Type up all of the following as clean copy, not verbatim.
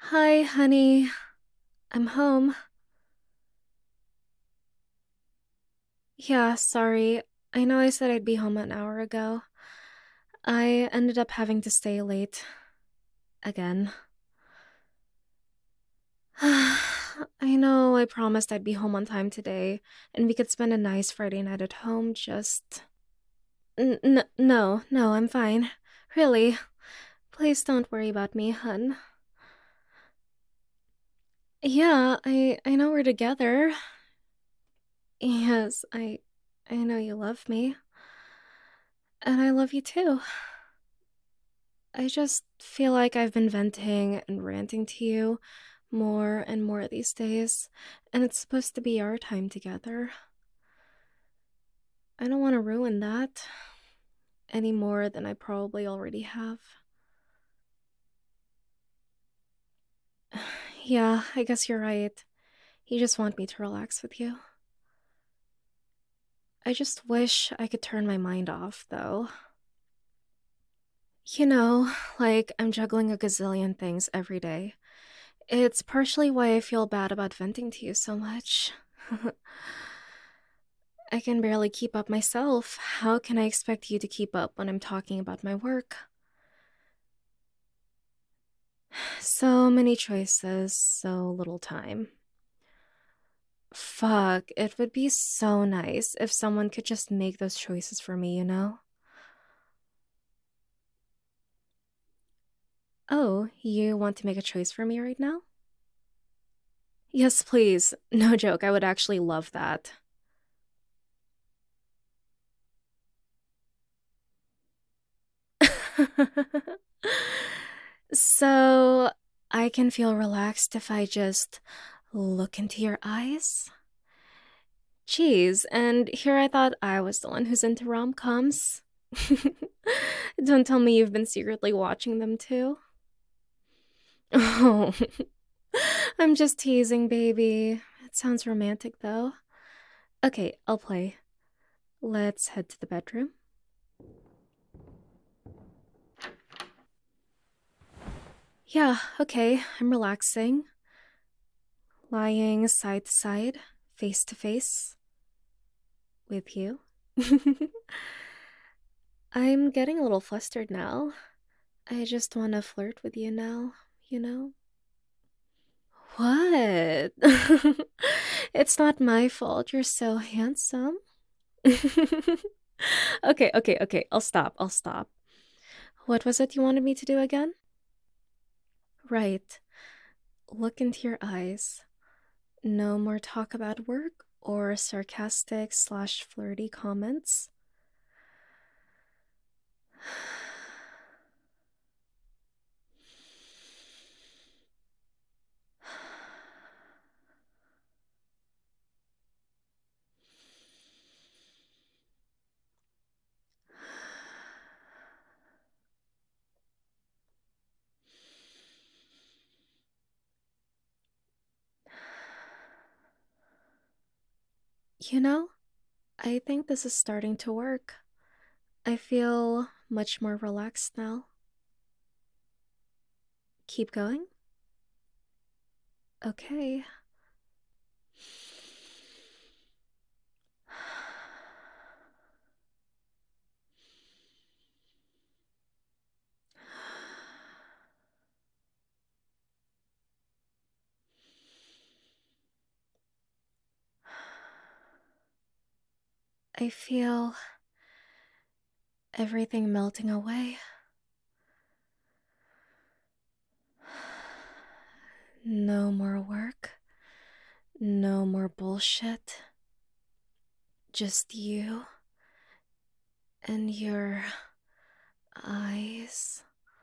Hi, honey. I'm home. Yeah, sorry. I know I said I'd be home an hour ago. I ended up having to stay late. Again. I know I promised I'd be home on time today, and we could spend a nice Friday night at home, just. No, I'm fine. Really. Please don't worry about me, hun. Yeah, I know we're together. Yes, I know you love me. And I love you too. I just feel like I've been venting and ranting to you more and more these days, and it's supposed to be our time together. I don't want to ruin that any more than I probably already have. Yeah, I guess you're right. You just want me to relax with you. I just wish I could turn my mind off, though. You know, like I'm juggling a gazillion things every day. It's partially why I feel bad about venting to you so much. I can barely keep up myself. How can I expect you to keep up when I'm talking about my work? So many choices, so little time. Fuck, it would be so nice if someone could just make those choices for me, you know? Oh, you want to make a choice for me right now? Yes, please. No joke, I would actually love that. So, I can feel relaxed if I just look into your eyes? Jeez, and here I thought I was the one who's into rom-coms. Don't tell me you've been secretly watching them too. Oh, I'm just teasing, baby. It sounds romantic though. Okay, I'll play. Let's head to the bedroom. Yeah, okay, I'm relaxing. Lying side to side, face to face, with you. I'm getting a little flustered now. I just want to flirt with you now, you know? What? It's not my fault. You're so handsome. Okay. I'll stop. What was it you wanted me to do again? Right. Look into your eyes. No more talk about work or sarcastic slash flirty comments. You know, I think this is starting to work. I feel much more relaxed now. Keep going? Okay. I feel everything melting away. No more work. No more bullshit. Just you and your eyes.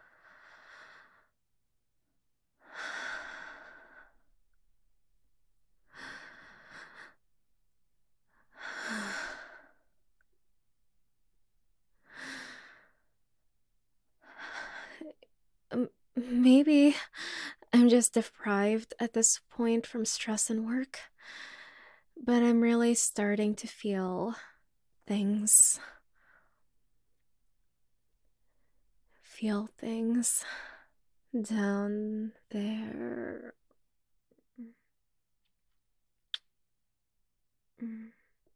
Maybe I'm just deprived at this point from stress and work, but I'm really starting to feel things. Feel things. down there. Mm,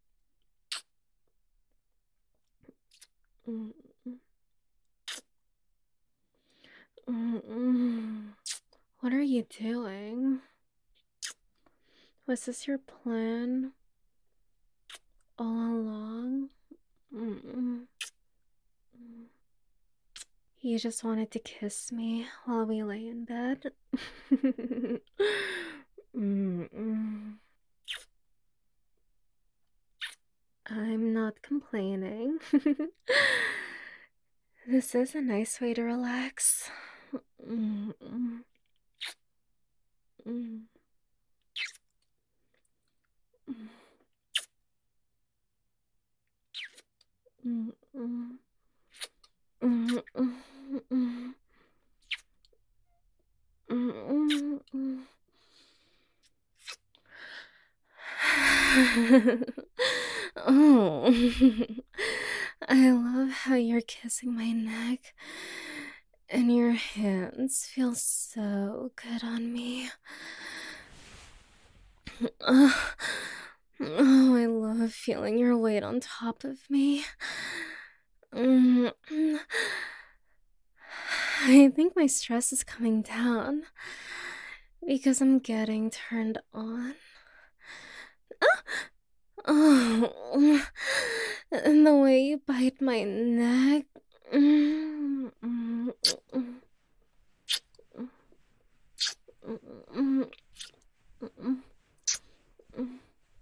mm, What are you doing? Was this your plan all along? Mm-mm. You just wanted to kiss me while we lay in bed? Mm-mm. I'm not complaining. This is a nice way to relax. Mm-mm. Mm-mm. Mm-mm. Mm-mm. Mm-mm. Oh, I love how you're kissing my neck, and your hands feel so good on me. Oh, I love feeling your weight on top of me. Mm, I think my stress is coming down because I'm getting turned on. Oh, and the way you bite my neck. Mm, mm, mm, mm, mm, mm, mm.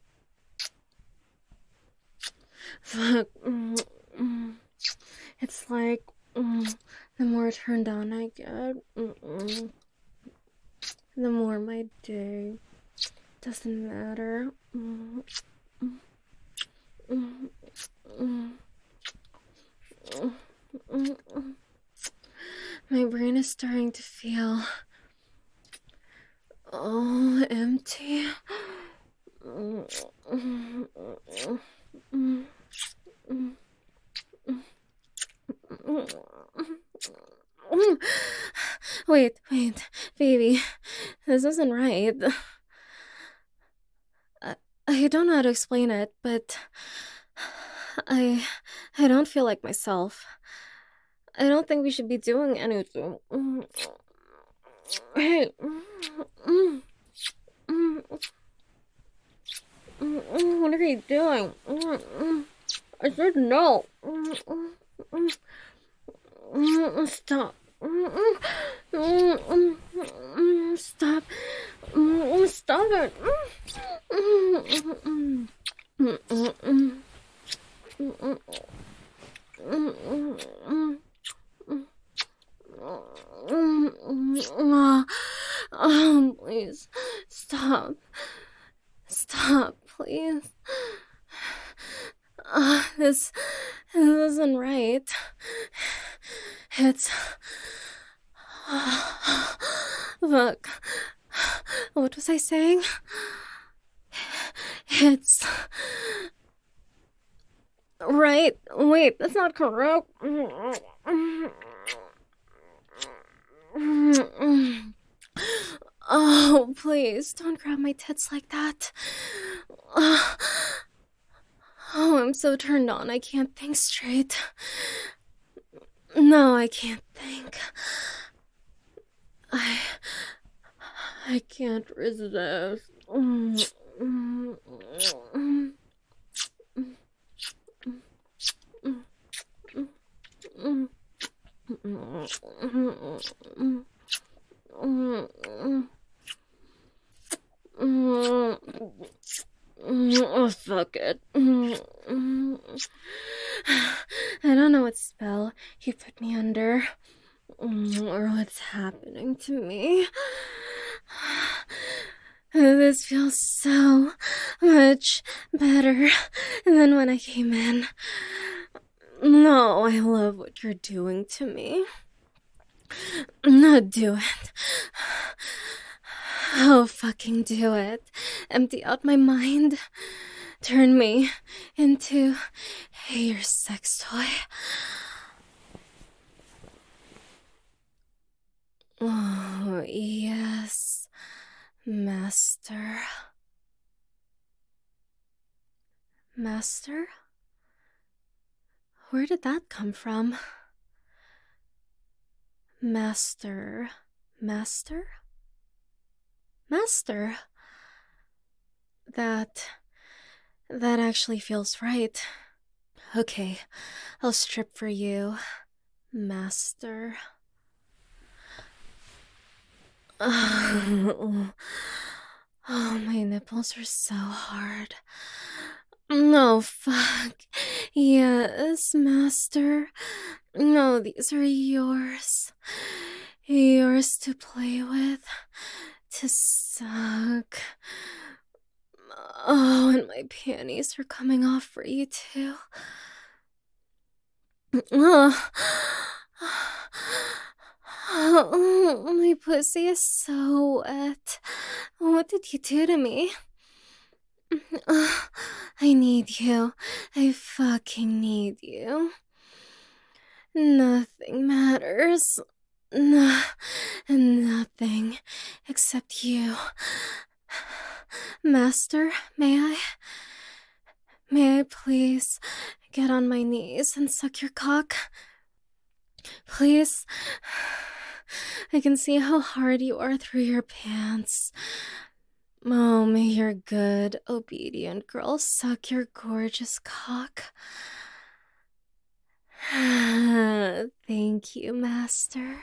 Fuck. It's like the more turned on I get, the more my day doesn't matter. My brain is starting to feel all empty. Wait, baby. This isn't right. I, I don't know how to explain it, but I I don't feel like myself. I don't think we should be doing anything. Hey. What are you doing? I said no. Stop. Stop. Stop it. Please. Stop. Stop, please. This isn't right. It's... Look. What was I saying? It's... Right. Wait, that's not correct. Oh, please, don't grab my tits like that. Oh, I'm so turned on, I can't think straight. No, I can't think. I can't resist. Oh, fuck it. I don't know what spell you put me under, or what's happening to me. This feels so much better than when I came in. No, I love what you're doing to me. No, do it. Oh, fucking do it. Empty out my mind. Turn me into your sex toy. Oh, yes, Master. Master? Where did that come from? Master. Master? Master? That. That actually feels right. Okay, I'll strip for you, Master. Oh, my nipples are so hard. No, fuck. Yes, Master. No, these are yours. Yours to play with, to suck. Oh, and my panties are coming off for you too. Oh, my pussy is so wet. What did you do to me? I need you. I fucking need you. Nothing matters. Nothing except you. Master, may I? May I please get on my knees and suck your cock? Please? I can see how hard you are through your pants. Oh, may your good, obedient girl suck your gorgeous cock. Thank you, Master.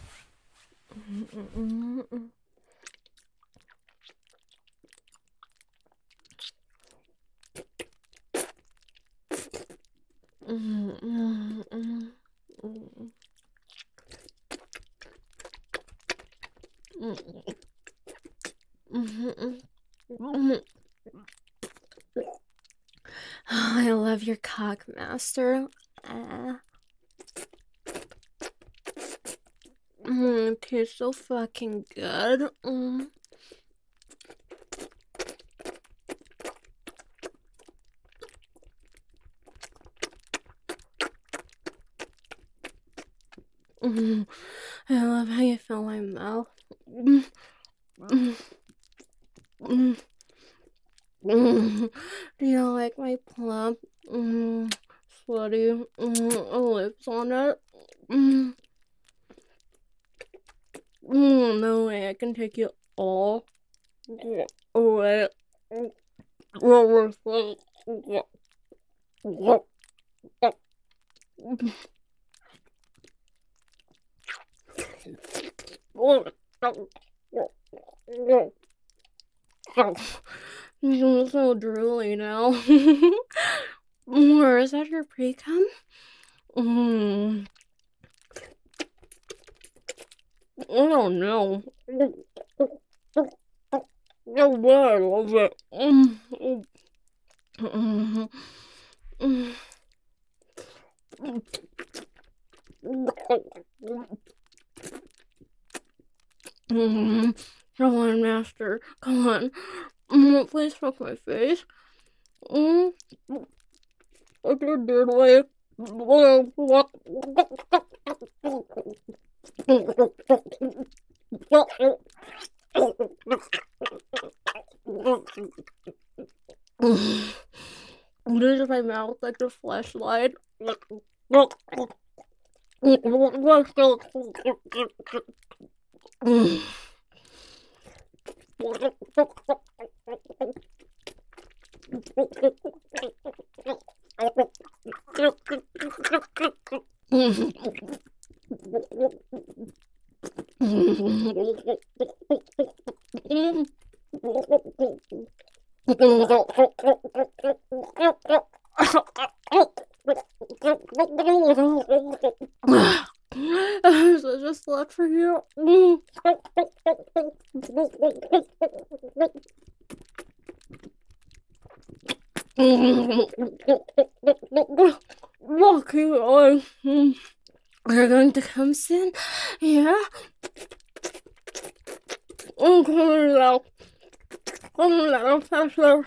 I love your cock, Master. It tastes so fucking good. I love how you fill my mouth. Do you like my plump, sweaty lips on it? No way, I can take you all away. I'm so drooly now. Or is that your pre-cum? I don't know. No way, I love it. Come on, Master. Come on. Please fuck my face. I did diddly. This is my mouth like a flashlight. Such a slut for you. Keep going. Are you going to come soon? Yeah? I'm coming now. Come down faster.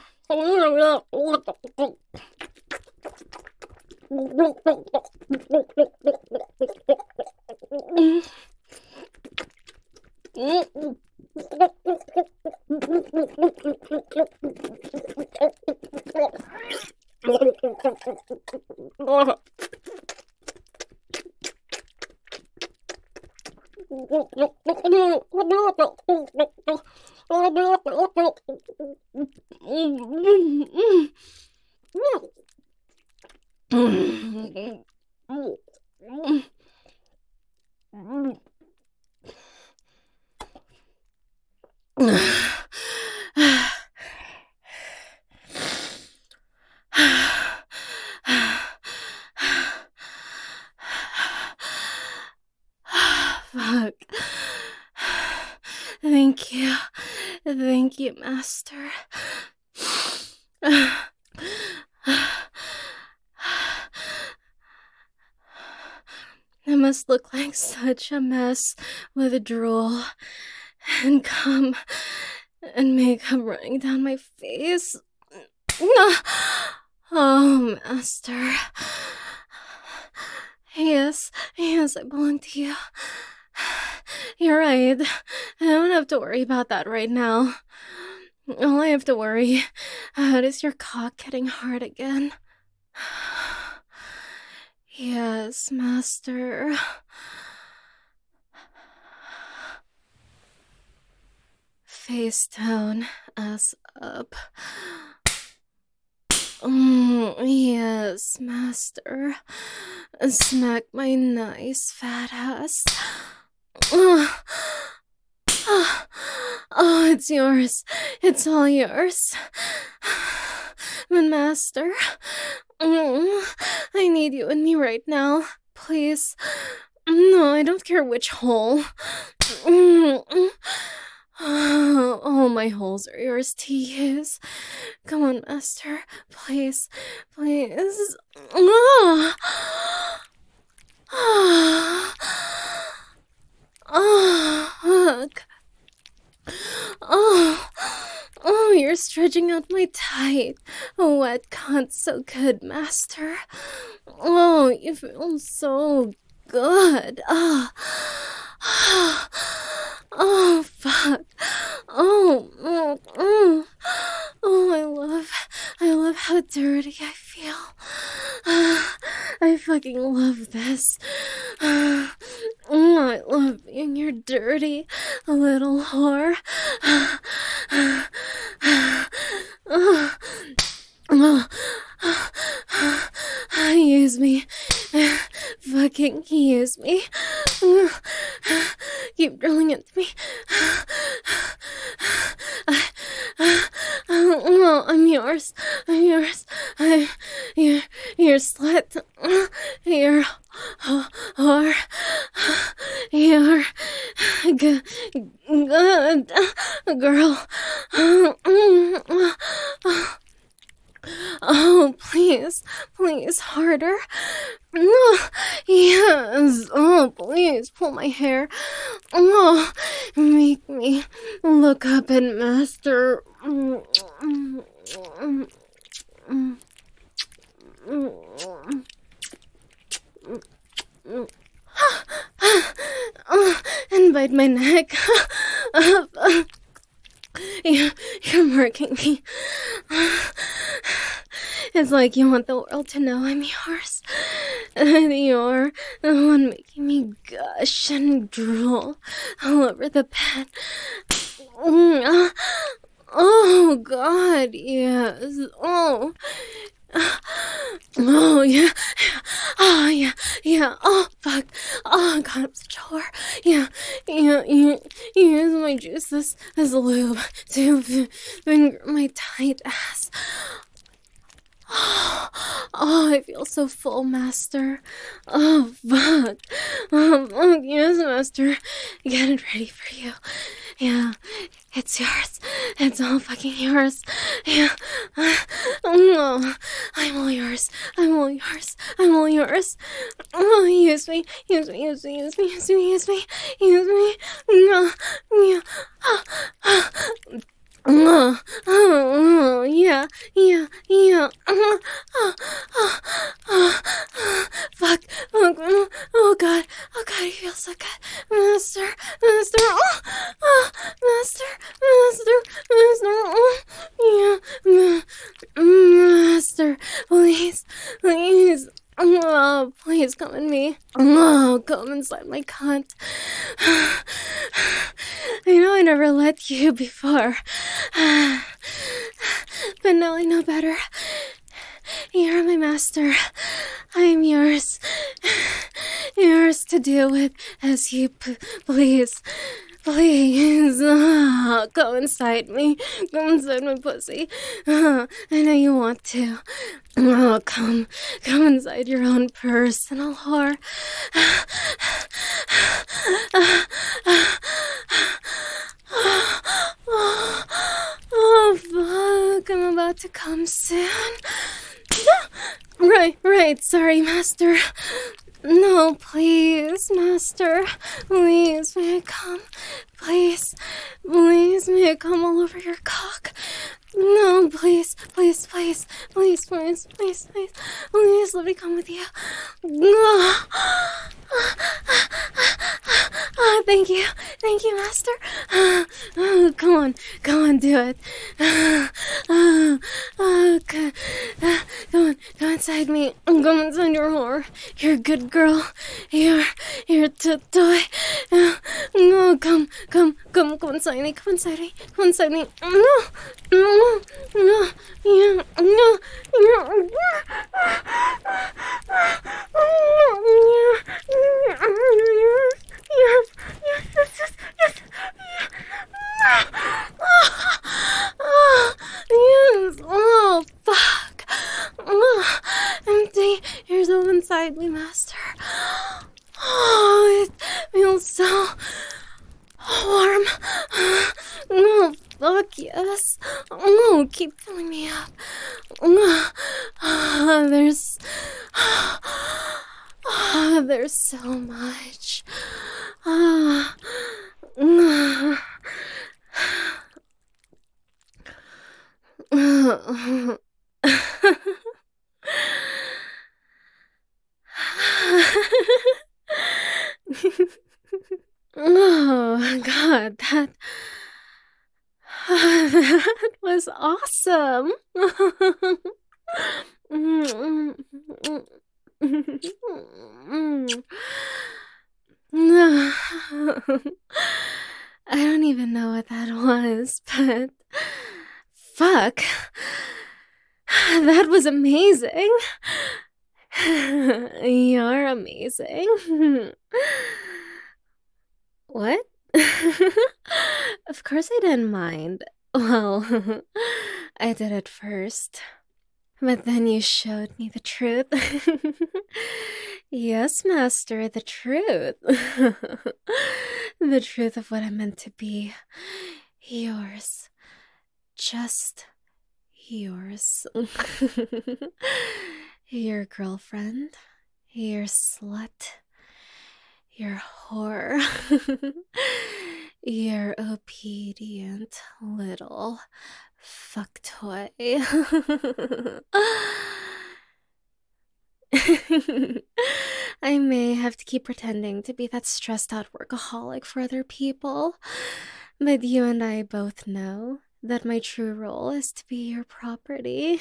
Fuck. Thank you. Thank you, Master. It must look like such a mess with drool and cum and makeup running down my face. Oh, Master. Yes, I belong to you. You're right. I don't have to worry about that right now. All I have to worry about is your cock getting hard again. Yes, Master. Face down, ass up. Yes, Master. Smack my nice fat ass. Oh, it's yours. It's all yours. But Master, I need you and me right now. Please. No, I don't care which hole. All my holes are yours to use. Come on, Master. Please. Please. Fuck. You're stretching out my tight, wet cunt so good, Master. Oh, you feel so good. Oh, fuck. I love how dirty I feel. I fucking love this. I love being your dirty little whore. Use me. Fucking use me. Keep drilling into me. I'm yours. You're slut. You're whore. You're good girl. Oh, please, harder. Yes, please, pull my hair. Make me look up and Master. And bite my neck. You're marking me. It's like you want the world to know I'm yours. And you're the one making me gush and drool all over the bed. Oh, God, yes. Oh, yeah. Oh, yeah. Oh, fuck. Oh, God, I'm such a whore. Yeah. You use my juices as lube to finger my tight ass. Oh, I feel so full, Master. Oh, fuck. Yes, Master. Get it ready for you. Yeah, it's yours. It's all fucking yours. Yeah. I'm all yours. Oh, use me. Yeah. Fuck. Oh, God. God, you feel so good. Master, Master, Master, Master, please, please. Oh, please come in me. Oh, come inside my cunt. I know I never let you before. But now I know better. You're my master. I am yours. Yours to deal with as you please. Please. Go inside me. Go inside my pussy. I know you want to. Come inside your own personal whore. Oh, fuck. I'm about to come soon. Right. Sorry, Master. No, please, Master. Please, may I come? Please, may I come all over your cock? No, please, let me come with you. Thank you, Master. Come on, do it. Go inside me. Go inside your whore. You're a good girl. You're a toy. No, come inside me. Come inside me. Yes. Oh, fuck. Empty. Yourself inside me, Master. Oh, it feels so warm. Oh, fuck yes. Oh, keep filling me up. There's so much. Oh, God, that was awesome. I don't even know what that was, but fuck. That was amazing. You're amazing. What? Of course I didn't mind. Well, I did at first. But then you showed me the truth. Yes, Master, the truth. The truth of what I'm meant to be. Yours. Just yours. Your girlfriend. Your slut. Your whore. Your obedient little fuck toy. I may have to keep pretending to be that stressed out workaholic for other people, but you and I both know that my true role is to be your property.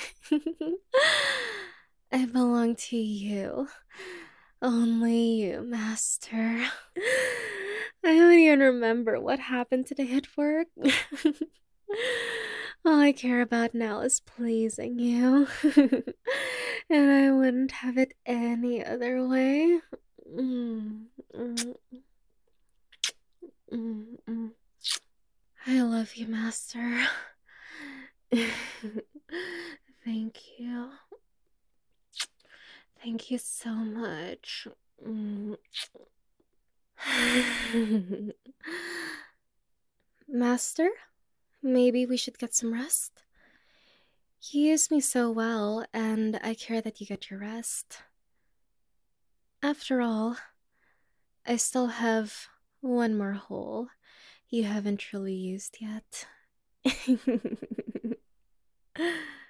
I belong to you. Only you, Master. I don't even remember what happened today at work. All I care about now is pleasing you. And I wouldn't have it any other way. I love you, Master. Thank you. Thank you so much. Master, maybe we should get some rest? You use me so well, and I care that you get your rest. After all, I still have one more hole you haven't truly used yet.